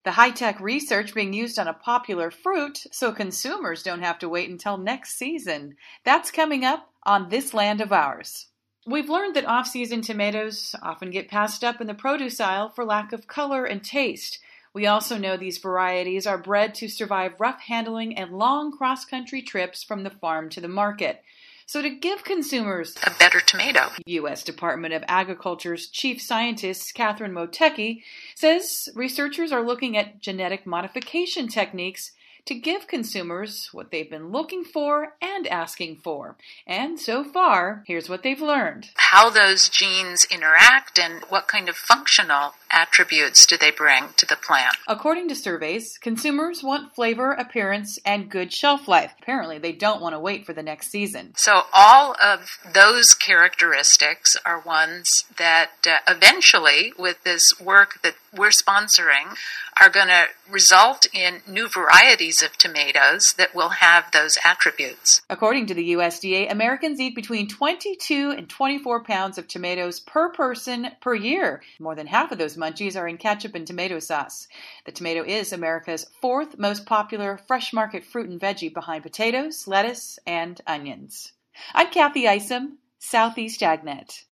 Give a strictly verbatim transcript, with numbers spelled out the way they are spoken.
The high-tech research being used on a popular fruit so consumers don't have to wait until next season. That's coming up on This Land of Ours. We've learned that off-season tomatoes often get passed up in the produce aisle for lack of color and taste. We also know these varieties are bred to survive rough handling and long cross-country trips from the farm to the market. So to give consumers a better tomato, U S Department of Agriculture's chief scientist, Catherine Motecki, says researchers are looking at genetic modification techniques to give consumers what they've been looking for and asking for. And so far, here's what they've learned. How those genes interact and what kind of functional attributes do they bring to the plant. According to surveys, consumers want flavor, appearance, and good shelf life. Apparently, they don't want to wait for the next season. So all of those characteristics are ones that uh, eventually, with this work that we're sponsoring, are going to result in new varieties of tomatoes that will have those attributes. According to the U S D A, Americans eat between twenty-two and twenty-four pounds of tomatoes per person per year. More than half of those munchies are in ketchup and tomato sauce. The tomato is America's fourth most popular fresh market fruit and veggie behind potatoes, lettuce, and onions. I'm Kathy Isom, Southeast AgNet.